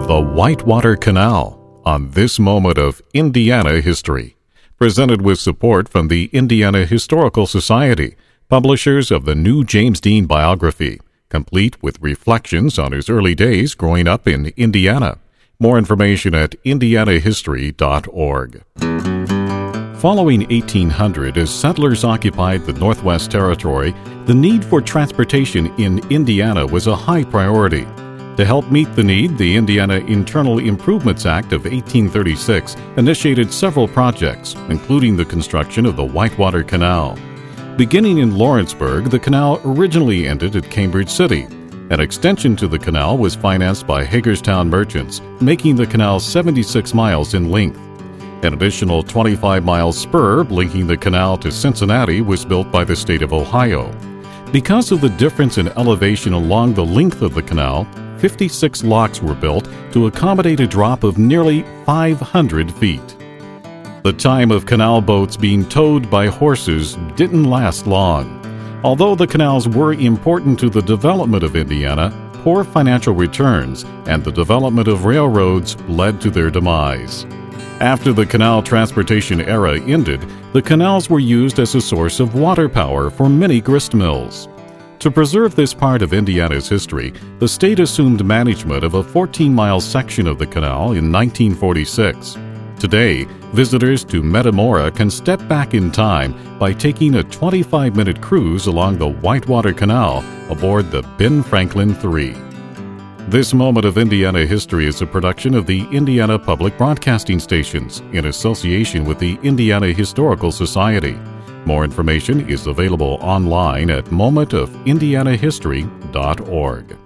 The Whitewater Canal on this moment of Indiana history. Presented with support from the Indiana Historical Society, publishers of the new James Dean biography, complete with reflections on his early days growing up in Indiana. More information at indianahistory.org. Following 1800, as settlers occupied the Northwest Territory, the need for transportation in Indiana was a high priority. To help meet the need, the Indiana Internal Improvements Act of 1836 initiated several projects, including the construction of the Whitewater Canal. Beginning in Lawrenceburg, the canal originally ended at Cambridge City. An extension to the canal was financed by Hagerstown merchants, making the canal 76 miles in length. An additional 25-mile spur linking the canal to Cincinnati was built by the state of Ohio. Because of the difference in elevation along the length of the canal, 56 locks were built to accommodate a drop of nearly 500 feet. The time of canal boats being towed by horses didn't last long. Although the canals were important to the development of Indiana, poor financial returns and the development of railroads led to their demise. After the canal transportation era ended, the canals were used as a source of water power for many grist mills. To preserve this part of Indiana's history, the state assumed management of a 14-mile section of the canal in 1946. Today, visitors to Metamora can step back in time by taking a 25-minute cruise along the Whitewater Canal aboard the Ben Franklin III. This moment of Indiana history is a production of the Indiana Public Broadcasting Stations in association with the Indiana Historical Society. More information is available online at momentofindianahistory.org.